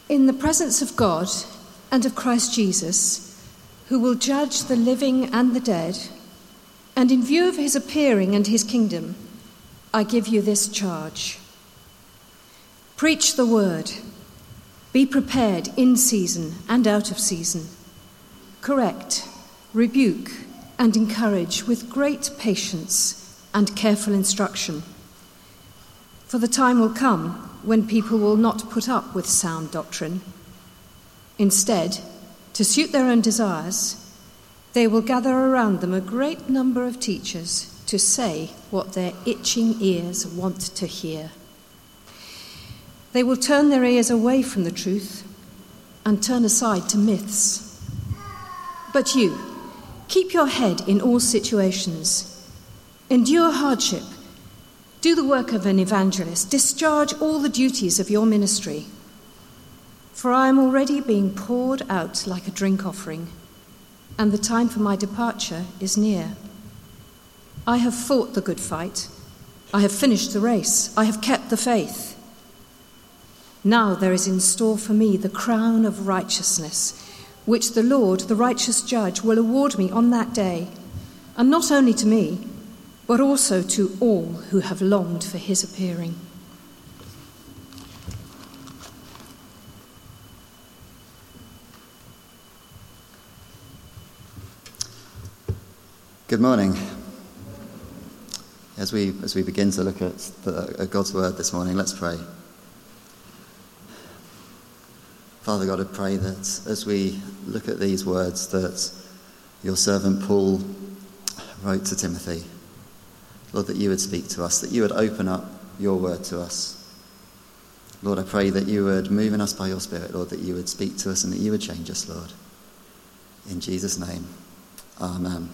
In the presence of God and of Christ Jesus, who will judge the living and the dead, and in view of his appearing and his kingdom, I give you this charge. Preach the word. Be prepared in season and out of season. Correct, rebuke, and encourage with great patience and careful instruction. For the time will come when people will not put up with sound doctrine. Instead, to suit their own desires, they will gather around them a great number of teachers to say what their itching ears want to hear. They will turn their ears away from the truth and turn aside to myths. But you, keep your head in all situations. Endure hardship. Do the work of an evangelist. Discharge all the duties of your ministry. For I am already being poured out like a drink offering, and the time for my departure is near. I have fought the good fight. I have finished the race. I have kept the faith. Now there is in store for me the crown of righteousness, which the Lord, the righteous judge, will award me on that day, and not only to me, but also to all who have longed for his appearing. Good morning. As we begin to look at God's word this morning, let's pray. Father God, I pray that as we look at these words that your servant Paul wrote to Timothy, Lord, that you would speak to us, that you would open up your word to us. Lord, I pray that you would move in us by your Spirit, Lord, that you would speak to us and that you would change us, Lord. In Jesus' name, amen.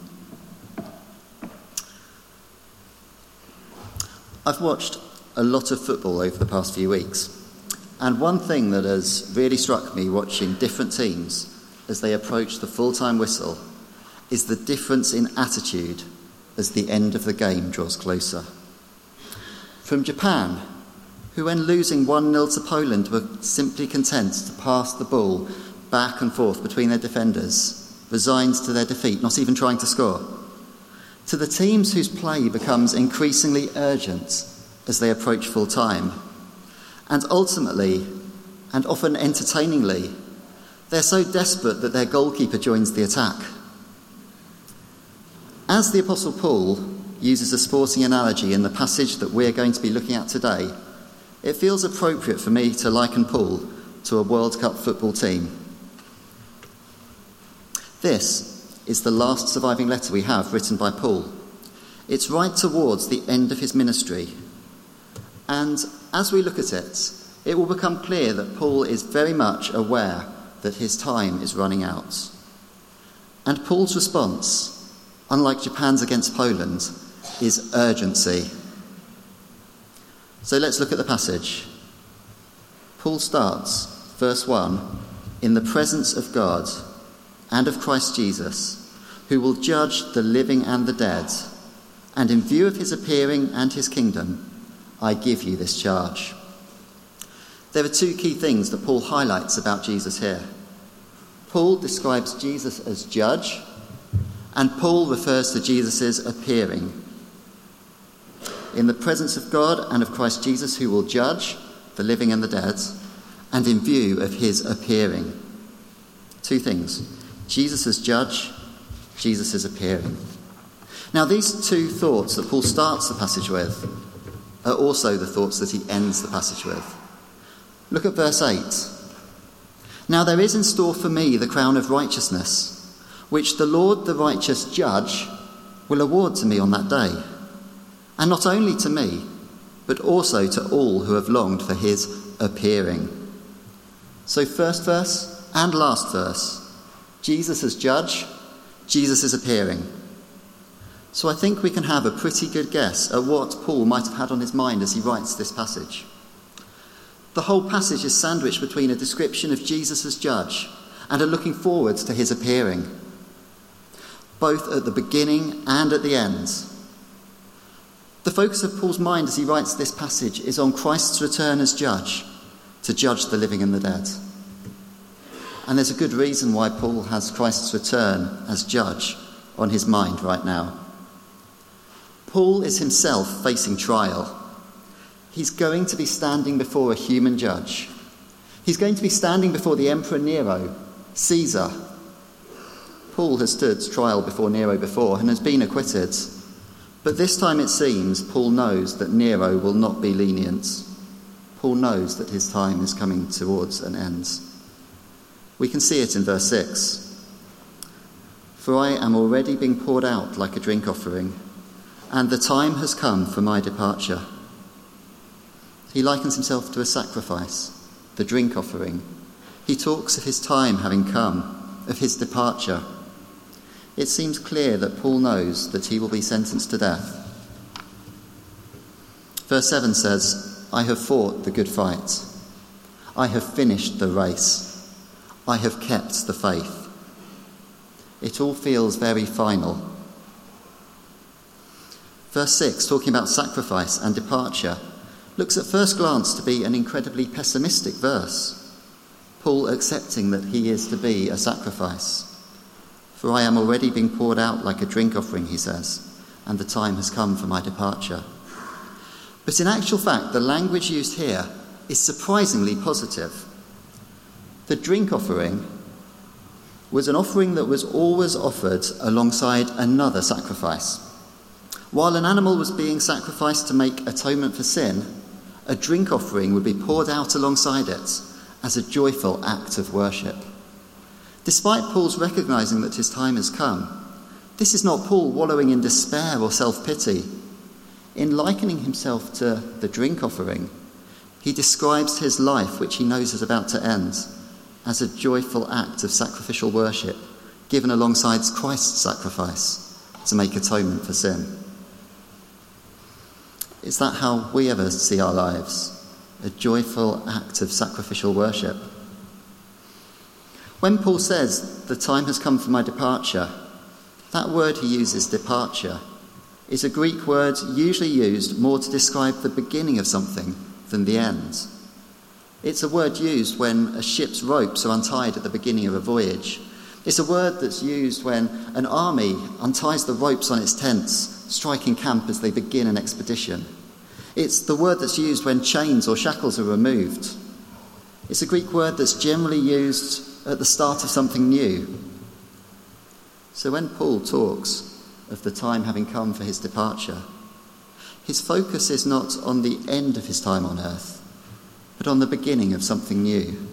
I've watched a lot of football over the past few weeks, and one thing that has really struck me watching different teams as they approach the full-time whistle is the difference in attitude as the end of the game draws closer. From Japan, who when losing 1-0 to Poland were simply content to pass the ball back and forth between their defenders, resigned to their defeat, not even trying to score, to the teams whose play becomes increasingly urgent as they approach full time, and ultimately, and often entertainingly, they're so desperate that their goalkeeper joins the attack. As the Apostle Paul uses a sporting analogy in the passage that we're going to be looking at today, it feels appropriate for me to liken Paul to a World Cup football team. This is the last surviving letter we have written by Paul. It's right towards the end of his ministry. And as we look at it, it will become clear that Paul is very much aware that his time is running out. And Paul's response, unlike Japan's against Poland, is urgency. So let's look at the passage. Paul starts, verse 1, in the presence of God and of Christ Jesus, who will judge the living and the dead, and in view of his appearing and his kingdom, I give you this charge. There are two key things that Paul highlights about Jesus here. Paul describes Jesus as judge, and Paul refers to Jesus' appearing. In the presence of God and of Christ Jesus, who will judge the living and the dead, and in view of his appearing. Two things. Jesus as judge, Jesus as appearing. Now, these two thoughts that Paul starts the passage with are also the thoughts that he ends the passage with. Look at verse 8. Now there is in store for me the crown of righteousness, which the Lord, the righteous judge, will award to me on that day. And not only to me, but also to all who have longed for his appearing. So first verse and last verse, Jesus as judge, Jesus is appearing. So I think we can have a pretty good guess at what Paul might have had on his mind as he writes this passage. The whole passage is sandwiched between a description of Jesus as judge and a looking forward to his appearing, both at the beginning and at the end. The focus of Paul's mind as he writes this passage is on Christ's return as judge, to judge the living and the dead. And there's a good reason why Paul has Christ's return as judge on his mind right now. Paul is himself facing trial. He's going to be standing before a human judge. He's going to be standing before the Emperor Nero, Caesar. Paul has stood trial before Nero before and has been acquitted. But this time it seems Paul knows that Nero will not be lenient. Paul knows that his time is coming towards an end. We can see it in verse 6. For I am already being poured out like a drink offering, and the time has come for my departure. He likens himself to a sacrifice, the drink offering. He talks of his time having come, of his departure. It seems clear that Paul knows that he will be sentenced to death. Verse 7 says, I have fought the good fight. I have finished the race. I have kept the faith. It all feels very final. Verse 6, talking about sacrifice and departure, looks at first glance to be an incredibly pessimistic verse. Paul accepting that he is to be a sacrifice. For I am already being poured out like a drink offering, he says, and the time has come for my departure. But in actual fact, the language used here is surprisingly positive. The drink offering was an offering that was always offered alongside another sacrifice. While an animal was being sacrificed to make atonement for sin, a drink offering would be poured out alongside it as a joyful act of worship. Despite Paul's recognising that his time has come, this is not Paul wallowing in despair or self-pity. In likening himself to the drink offering, he describes his life, which he knows is about to end, as a joyful act of sacrificial worship given alongside Christ's sacrifice to make atonement for sin. Is that how we ever see our lives? A joyful act of sacrificial worship? When Paul says, the time has come for my departure, that word he uses, departure, is a Greek word usually used more to describe the beginning of something than the end. It's a word used when a ship's ropes are untied at the beginning of a voyage. It's a word that's used when an army unties the ropes on its tents, striking camp as they begin an expedition. It's the word that's used when chains or shackles are removed. It's a Greek word that's generally used at the start of something new. So when Paul talks of the time having come for his departure, his focus is not on the end of his time on earth, but on the beginning of something new.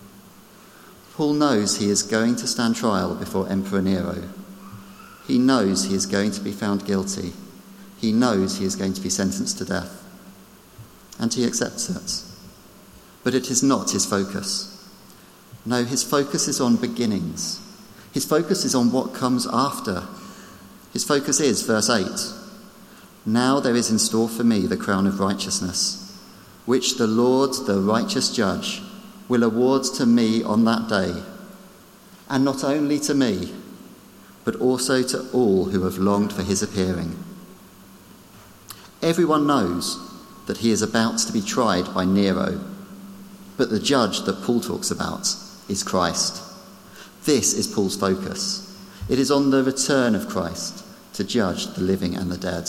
Paul knows he is going to stand trial before Emperor Nero. He knows he is going to be found guilty. He knows he is going to be sentenced to death. And he accepts it. But it is not his focus. No, his focus is on beginnings. His focus is on what comes after. His focus is, verse 8, now there is in store for me the crown of righteousness, which the Lord, the righteous judge, will award to me on that day, and not only to me, but also to all who have longed for his appearing. Everyone knows that he is about to be tried by Nero, but the judge that Paul talks about is Christ. This is Paul's focus. It is on the return of Christ to judge the living and the dead.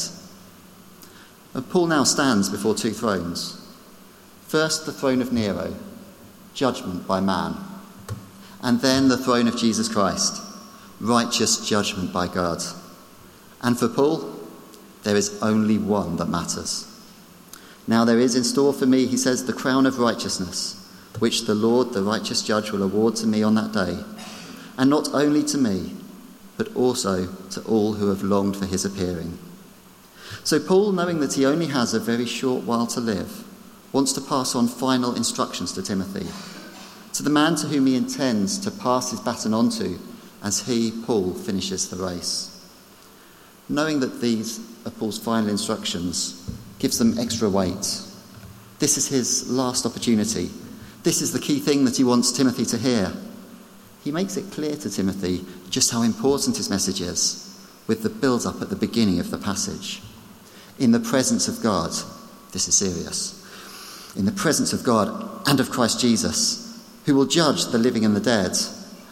And Paul now stands before two thrones. First, the throne of Nero, judgment by man. And then the throne of Jesus Christ, righteous judgment by God. And for Paul, there is only one that matters. Now there is in store for me, he says, the crown of righteousness, which the Lord, the righteous judge, will award to me on that day. And not only to me, but also to all who have longed for his appearing. So Paul, knowing that he only has a very short while to live, wants to pass on final instructions to Timothy, to the man to whom he intends to pass his baton on to as he, Paul, finishes the race. Knowing that these are Paul's final instructions gives them extra weight. This is his last opportunity. This is the key thing that he wants Timothy to hear. He makes it clear to Timothy just how important his message is, with the build-up at the beginning of the passage. In the presence of God, this is serious, in the presence of God and of Christ Jesus, who will judge the living and the dead.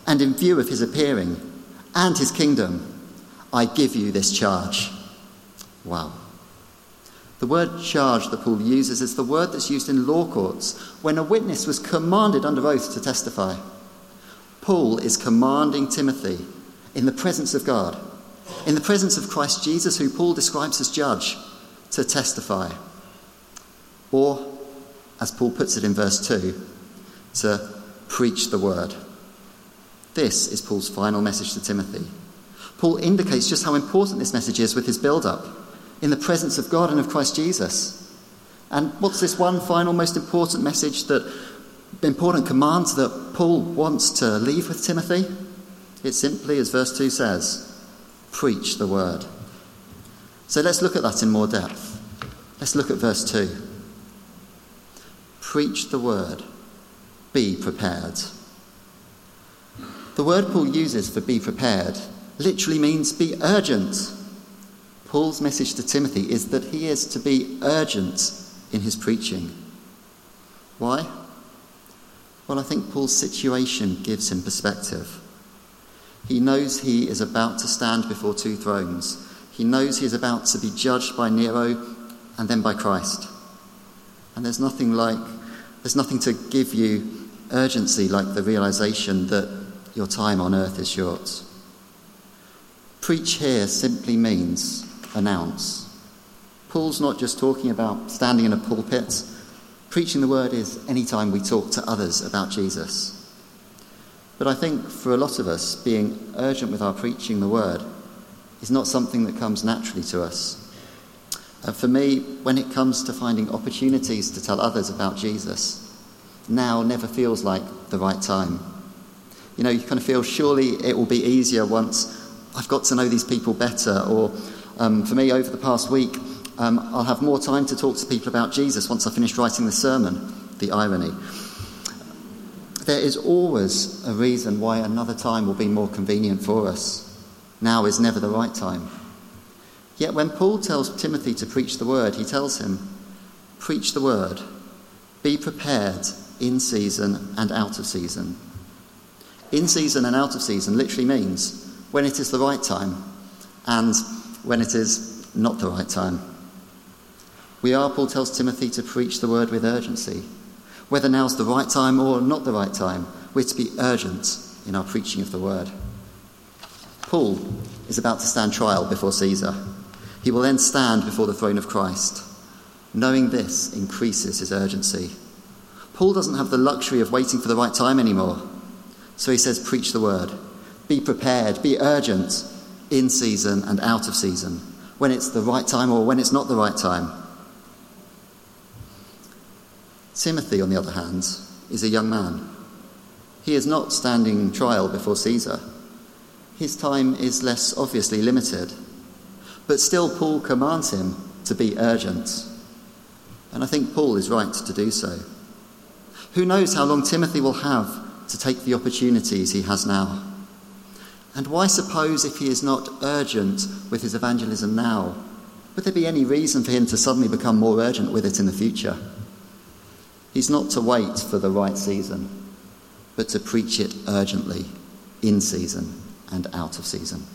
and in view of his appearing and his kingdom, I give you this charge. Wow. The word charge that Paul uses is the word that's used in law courts when a witness was commanded under oath to testify. Paul is commanding Timothy in the presence of God, in the presence of Christ Jesus, who Paul describes as judge, to testify. Or, as Paul puts it in verse 2, to preach the word. This is Paul's final message to Timothy. Paul indicates just how important this message is with his build-up, in the presence of God and of Christ Jesus. And what's this one final most important message, important command that Paul wants to leave with Timothy? It's simply, as verse 2 says, preach the word. So let's look at that in more depth. Let's look at verse 2. Preach the word. Be prepared. The word Paul uses for be prepared literally means be urgent. Paul's message to Timothy is that he is to be urgent in his preaching. Why? Well, I think Paul's situation gives him perspective. He knows he is about to stand before two thrones. He knows he is about to be judged by Nero and then by Christ. And there's nothing to give you urgency like the realization that your time on earth is short. Preach here simply means announce. Paul's not just talking about standing in a pulpit. Preaching the word is any time we talk to others about Jesus. But I think for a lot of us, being urgent with our preaching the word is not something that comes naturally to us. For me, when it comes to finding opportunities to tell others about Jesus, now never feels like the right time. You kind of feel surely it will be easier once I've got to know these people better, or for me over the past week, I'll have more time to talk to people about Jesus once I finish writing the sermon. The irony. There is always a reason why another time will be more convenient for us. Now is never the right time. Yet when Paul tells Timothy to preach the word, he tells him, preach the word, be prepared in season and out of season. In season and out of season literally means when it is the right time and when it is not the right time. Paul tells Timothy to preach the word with urgency. Whether now's the right time or not the right time, we're to be urgent in our preaching of the word. Paul is about to stand trial before Caesar. He will then stand before the throne of Christ. Knowing this increases his urgency. Paul doesn't have the luxury of waiting for the right time anymore. So he says, preach the word. Be prepared, be urgent, in season and out of season, when it's the right time or when it's not the right time. Timothy, on the other hand, is a young man. He is not standing trial before Caesar. His time is less obviously limited. But still, Paul commands him to be urgent. And I think Paul is right to do so. Who knows how long Timothy will have to take the opportunities he has now? And why suppose if he is not urgent with his evangelism now, would there be any reason for him to suddenly become more urgent with it in the future? He's not to wait for the right season, but to preach it urgently, in season and out of season.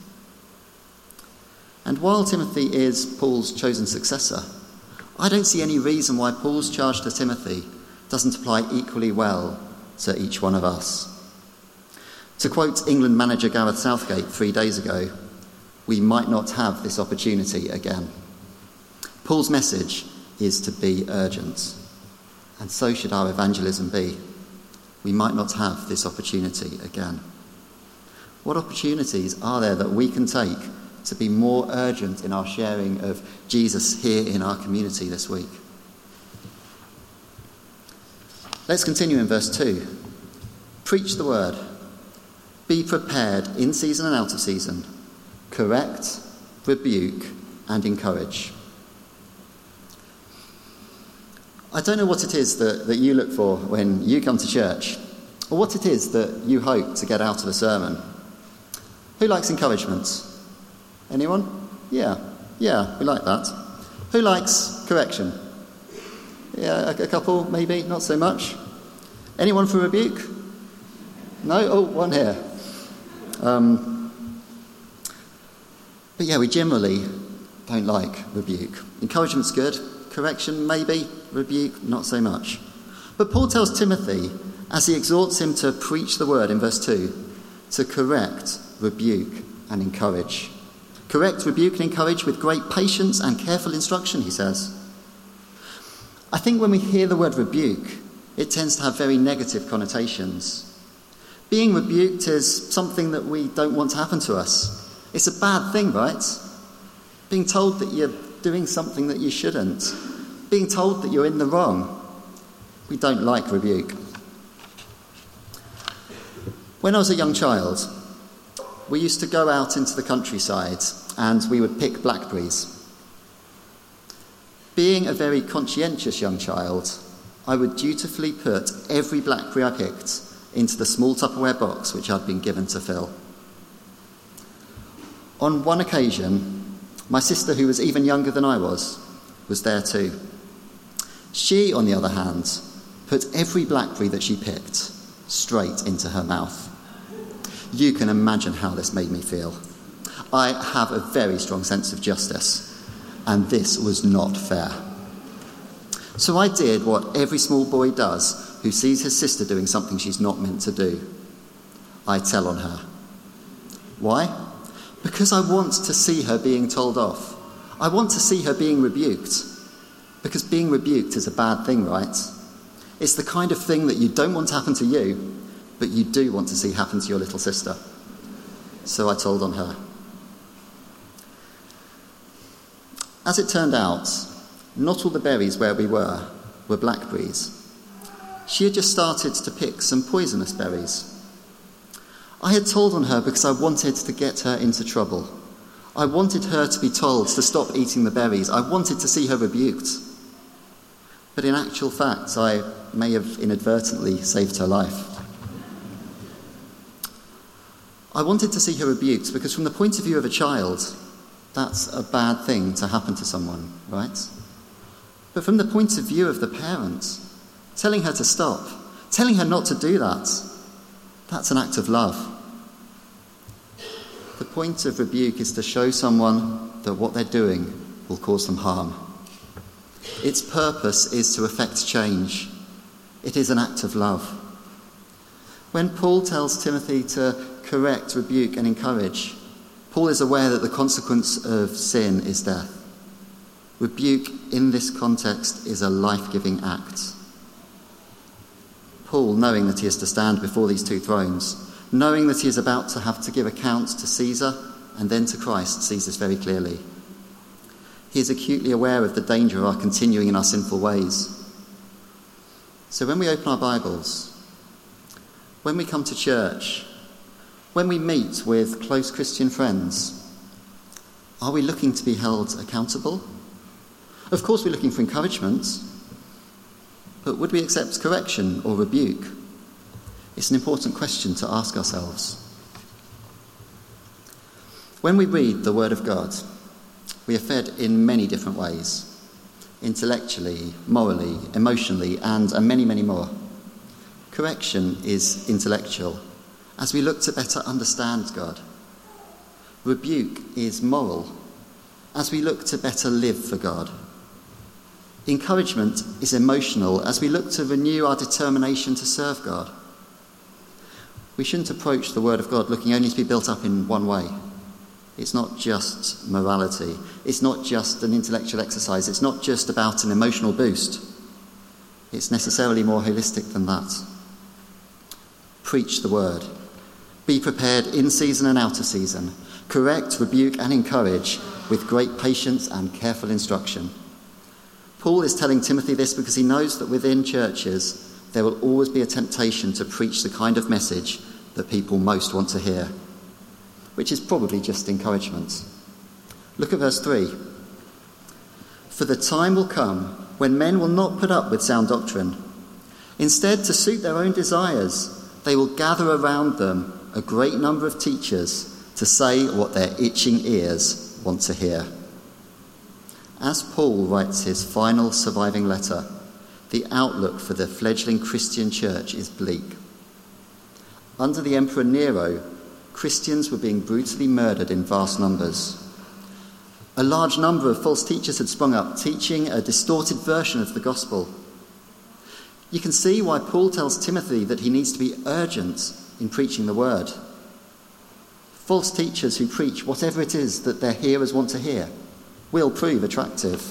And while Timothy is Paul's chosen successor, I don't see any reason why Paul's charge to Timothy doesn't apply equally well to each one of us. To quote England manager Gareth Southgate 3 days ago, we might not have this opportunity again. Paul's message is to be urgent, and so should our evangelism be. We might not have this opportunity again. What opportunities are there that we can take to be more urgent in our sharing of Jesus here in our community this week? Let's continue in verse 2. Preach the word. Be prepared in season and out of season. Correct, rebuke, and encourage. I don't know what it is that you look for when you come to church, or what it is that you hope to get out of a sermon. Who likes encouragement? Anyone? Yeah, we like that. Who likes correction? Yeah, a couple, maybe, not so much. Anyone for rebuke? No? Oh, one here. But yeah, we generally don't like rebuke. Encouragement's good. Correction, maybe. Rebuke, not so much. But Paul tells Timothy, as he exhorts him to preach the word in verse 2, to correct, rebuke, and encourage. Correct, rebuke, and encourage with great patience and careful instruction, he says. I think when we hear the word rebuke, it tends to have very negative connotations. Being rebuked is something that we don't want to happen to us. It's a bad thing, right? Being told that you're doing something that you shouldn't. Being told that you're in the wrong. We don't like rebuke. When I was a young child, we used to go out into the countryside and we would pick blackberries. Being a very conscientious young child, I would dutifully put every blackberry I picked into the small Tupperware box which I'd been given to fill. On one occasion, my sister, who was even younger than I was there too. She, on the other hand, put every blackberry that she picked straight into her mouth. You can imagine how this made me feel. I have a very strong sense of justice, and this was not fair. So I did what every small boy does who sees his sister doing something she's not meant to do. I tell on her. Why? Because I want to see her being told off. I want to see her being rebuked. Because being rebuked is a bad thing, right? It's the kind of thing that you don't want to happen to you, but you do want to see happen to your little sister. So I told on her. As it turned out, not all the berries where we were blackberries. She had just started to pick some poisonous berries. I had told on her because I wanted to get her into trouble. I wanted her to be told to stop eating the berries. I wanted to see her rebuked. But in actual fact, I may have inadvertently saved her life. I wanted to see her rebuked because from the point of view of a child, that's a bad thing to happen to someone, right? But from the point of view of the parent, telling her to stop, telling her not to do that, that's an act of love. The point of rebuke is to show someone that what they're doing will cause them harm. Its purpose is to effect change. It is an act of love. When Paul tells Timothy to correct, rebuke, and encourage, Paul is aware that the consequence of sin is death. Rebuke in this context is a life-giving act. Paul, knowing that he is to stand before these two thrones, knowing that he is about to have to give account to Caesar and then to Christ, sees this very clearly. He is acutely aware of the danger of our continuing in our sinful ways. So when we open our Bibles, when we come to church, when we meet with close Christian friends, are we looking to be held accountable? Of course we're looking for encouragement, but would we accept correction or rebuke? It's an important question to ask ourselves. When we read the Word of God, we are fed in many different ways. Intellectually, morally, emotionally, and many, many more. Correction is intellectual, as we look to better understand God. Rebuke is moral, as we look to better live for God. Encouragement is emotional, as we look to renew our determination to serve God. We shouldn't approach the Word of God looking only to be built up in one way. It's not just morality. It's not just an intellectual exercise. It's not just about an emotional boost. It's necessarily more holistic than that. Preach the Word. Be prepared in season and out of season. Correct, rebuke, and encourage with great patience and careful instruction. Paul is telling Timothy this because he knows that within churches there will always be a temptation to preach the kind of message that people most want to hear, which is probably just encouragement. Look at verse 3. For the time will come when men will not put up with sound doctrine. Instead, to suit their own desires, they will gather around them a great number of teachers to say what their itching ears want to hear. As Paul writes his final surviving letter, the outlook for the fledgling Christian church is bleak. Under the Emperor Nero, Christians were being brutally murdered in vast numbers. A large number of false teachers had sprung up, teaching a distorted version of the gospel. You can see why Paul tells Timothy that he needs to be urgent in preaching the word. False teachers who preach whatever it is that their hearers want to hear will prove attractive.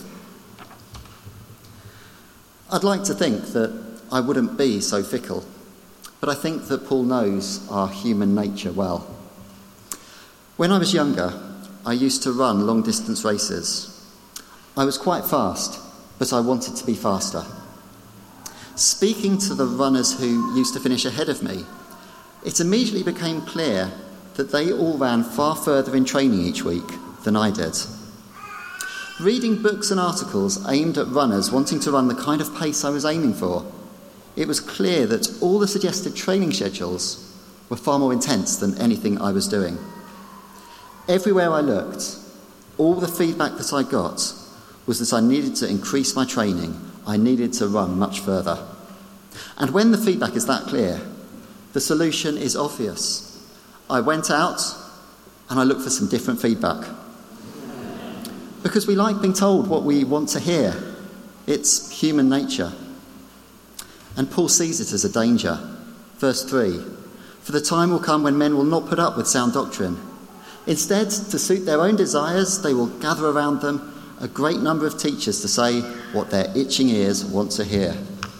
I'd like to think that I wouldn't be so fickle, but I think that Paul knows our human nature well. When I was younger, I used to run long-distance races. I was quite fast, but I wanted to be faster. Speaking to the runners who used to finish ahead of me, it immediately became clear that they all ran far further in training each week than I did. Reading books and articles aimed at runners wanting to run the kind of pace I was aiming for, it was clear that all the suggested training schedules were far more intense than anything I was doing. Everywhere I looked, all the feedback that I got was that I needed to increase my training. I needed to run much further. And when the feedback is that clear, the solution is obvious. I went out and I looked for some different feedback. Because we like being told what we want to hear. It's human nature. And Paul sees it as a danger. Verse 3, "For the time will come when men will not put up with sound doctrine. Instead, to suit their own desires, they will gather around them a great number of teachers to say what their itching ears want to hear."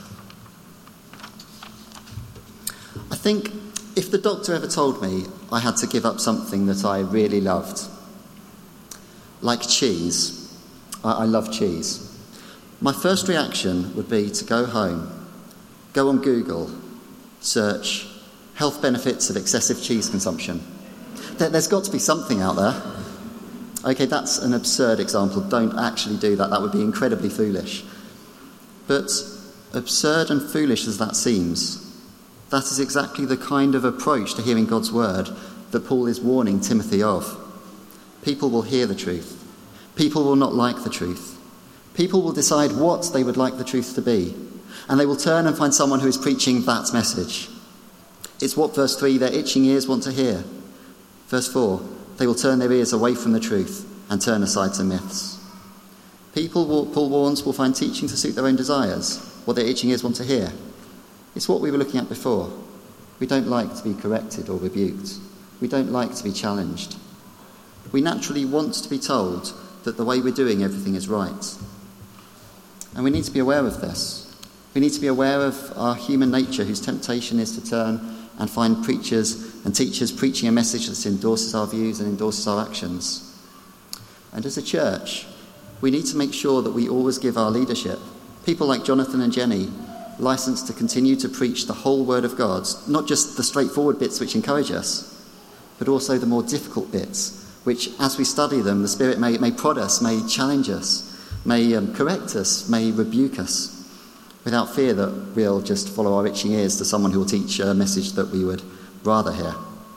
I think if the doctor ever told me I had to give up something that I really loved, like cheese, I love cheese, my first reaction would be to go home, go on Google, search health benefits of excessive cheese consumption. There's got to be something out there. Okay, that's an absurd example. Don't actually do that. That would be incredibly foolish. But absurd and foolish as that seems, that is exactly the kind of approach to hearing God's word that Paul is warning Timothy of. People will hear the truth. People will not like the truth. People will decide what they would like the truth to be, and they will turn and find someone who is preaching that message. It's what verse 3, their itching ears want to hear. Verse 4, they will turn their ears away from the truth and turn aside to myths. People, Paul warns, will find teaching to suit their own desires, what their itching ears want to hear. It's what we were looking at before. We don't like to be corrected or rebuked. We don't like to be challenged. We naturally want to be told that the way we're doing everything is right. And we need to be aware of this. We need to be aware of our human nature, whose temptation is to turn and find preachers and teachers preaching a message that endorses our views and endorses our actions. And as a church, we need to make sure that we always give our leadership, people like Jonathan and Jenny, license to continue to preach the whole word of God, not just the straightforward bits which encourage us, but also the more difficult bits, which as we study them, the Spirit may prod us, may challenge us, may correct us, may rebuke us, without fear that we'll just follow our itching ears to someone who will teach a message that we would rather hear.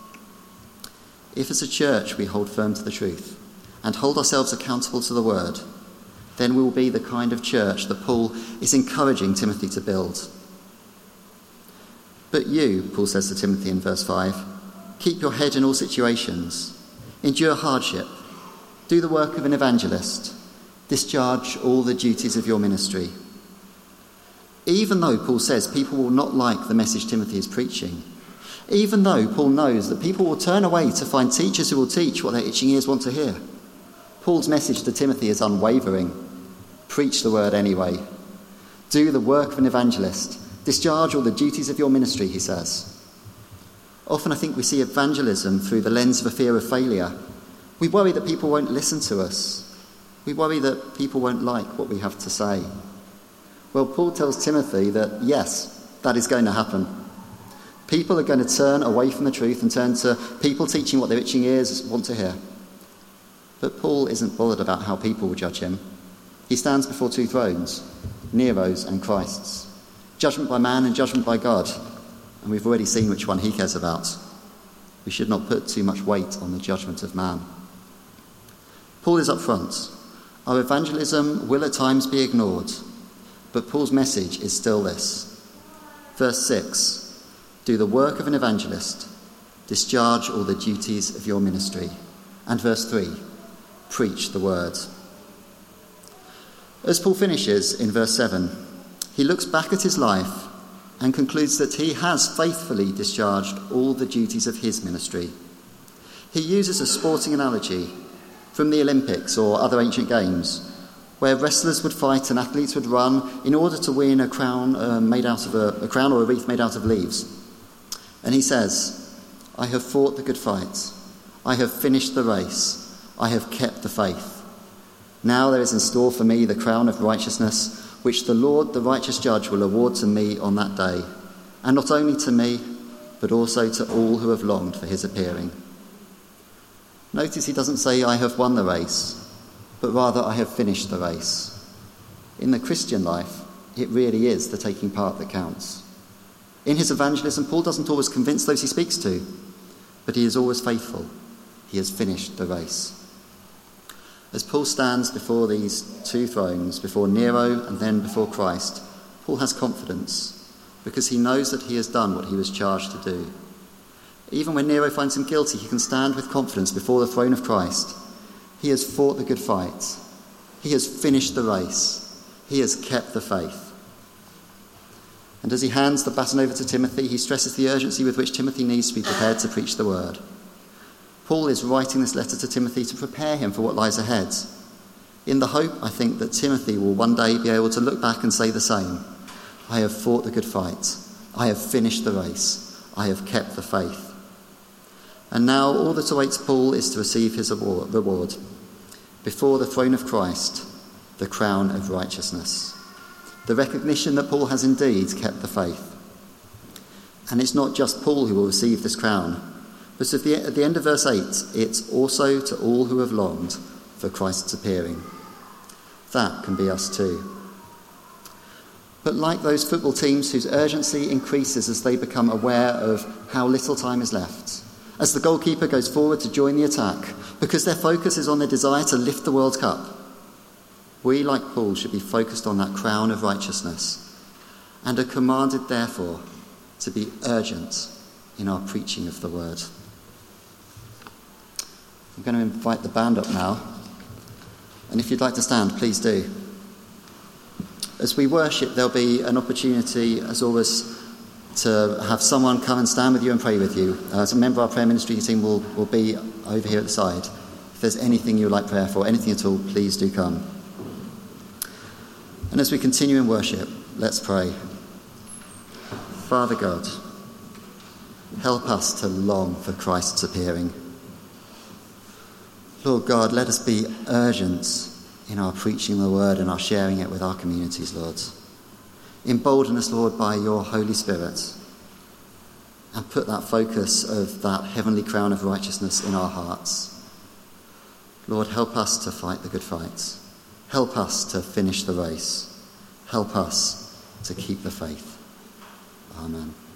If as a church we hold firm to the truth and hold ourselves accountable to the word, then we will be the kind of church that Paul is encouraging Timothy to build. But you, Paul says to Timothy in verse 5, keep your head in all situations, endure hardship, do the work of an evangelist, discharge all the duties of your ministry. Even though Paul says people will not like the message Timothy is preaching, even though Paul knows that people will turn away to find teachers who will teach what their itching ears want to hear, Paul's message to Timothy is unwavering. Preach the word anyway. Do the work of an evangelist. Discharge all the duties of your ministry, he says. Often I think we see evangelism through the lens of a fear of failure. We worry that people won't listen to us. We worry that people won't like what we have to say. Well, Paul tells Timothy that, yes, that is going to happen. People are going to turn away from the truth and turn to people teaching what their itching ears want to hear. But Paul isn't bothered about how people will judge him. He stands before two thrones, Nero's and Christ's. Judgment by man and judgment by God. And we've already seen which one he cares about. We should not put too much weight on the judgment of man. Paul is up front. Our evangelism will at times be ignored, but Paul's message is still this. Verse 6, do the work of an evangelist, discharge all the duties of your ministry. And verse 3, preach the word. As Paul finishes in verse 7, he looks back at his life and concludes that he has faithfully discharged all the duties of his ministry. He uses a sporting analogy from the Olympics or other ancient games, where wrestlers would fight and athletes would run in order to win a crown made out of a crown or a wreath made out of leaves. And he says, I have fought the good fight. I have finished the race. I have kept the faith. Now there is in store for me the crown of righteousness, which the Lord, the righteous judge, will award to me on that day. And not only to me, but also to all who have longed for his appearing. Notice he doesn't say, I have won the race, but rather, I have finished the race. In the Christian life, it really is the taking part that counts. In his evangelism, Paul doesn't always convince those he speaks to, but he is always faithful. He has finished the race. As Paul stands before these two thrones, before Nero and then before Christ, Paul has confidence because he knows that he has done what he was charged to do. Even when Nero finds him guilty, he can stand with confidence before the throne of Christ. He has fought the good fight. He has finished the race. He has kept the faith. And as he hands the baton over to Timothy, he stresses the urgency with which Timothy needs to be prepared to preach the word. Paul is writing this letter to Timothy to prepare him for what lies ahead, in the hope, I think, that Timothy will one day be able to look back and say the same. I have fought the good fight. I have finished the race. I have kept the faith. And now all that awaits Paul is to receive his reward before the throne of Christ, the crown of righteousness. The recognition that Paul has indeed kept the faith. And it's not just Paul who will receive this crown, but at the end of verse 8, it's also to all who have longed for Christ's appearing. That can be us too. But like those football teams whose urgency increases as they become aware of how little time is left, as the goalkeeper goes forward to join the attack, because their focus is on their desire to lift the World Cup, we, like Paul, should be focused on that crown of righteousness and are commanded, therefore, to be urgent in our preaching of the word. I'm going to invite the band up now, and if you'd like to stand, please do. As we worship, there'll be an opportunity, as always, to have someone come and stand with you and pray with you. As a member of our prayer ministry team will be over here at the side. If there's anything you would like prayer for, anything at all, please do come. And as we continue in worship, let's pray. Father God, help us to long for Christ's appearing. Lord God, let us be urgent in our preaching the word and our sharing it with our communities, Lord. Embolden us, Lord, by your Holy Spirit, and put that focus of that heavenly crown of righteousness in our hearts. Lord, help us to fight the good fight. Help us to finish the race. Help us to keep the faith. Amen.